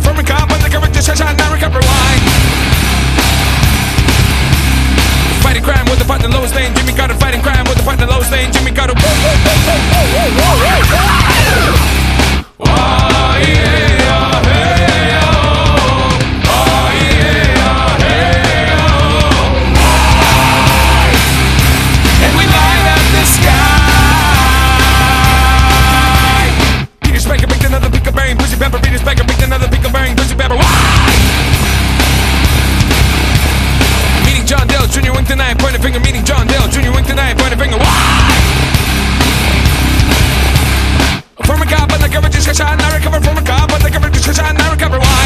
from a car, but the courage to shine, now recover wine. Fighting crime with the partner lowest lane, Jimmy Carter. Fighting crime with the partner lowest lane, Jimmy Carter. And we light up the sky. Peter Spiker picked another pickle bearing, pussy pepper. Peter Spiker picked another pickle bearing, pussy pepper. Meeting John Dale Jr. Wink tonight, point a finger. Meeting John Dale Jr. Wink tonight, point a finger. From a car, but the coverage is shine, I recover. From a car, but the coverage is shine, I recover. Why?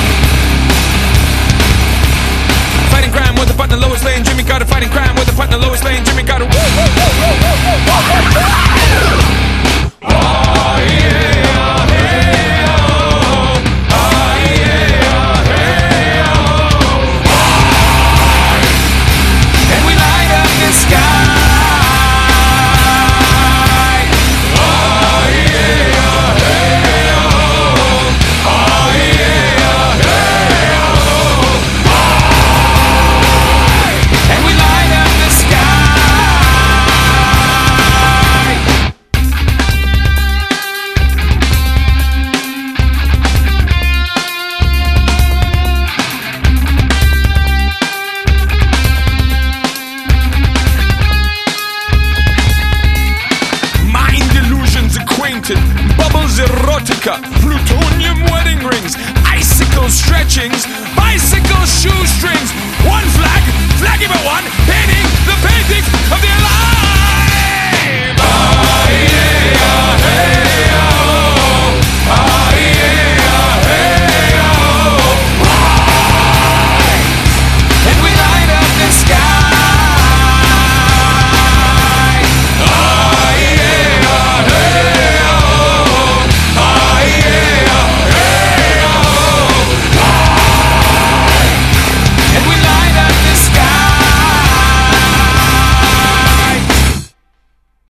Fighting crime with the partner lowest lane, Jimmy Carter. Fighting crime with the partner lowest lane, Jimmy Carter. Bubbles erotica, plutonium wedding rings, icicle stretchings,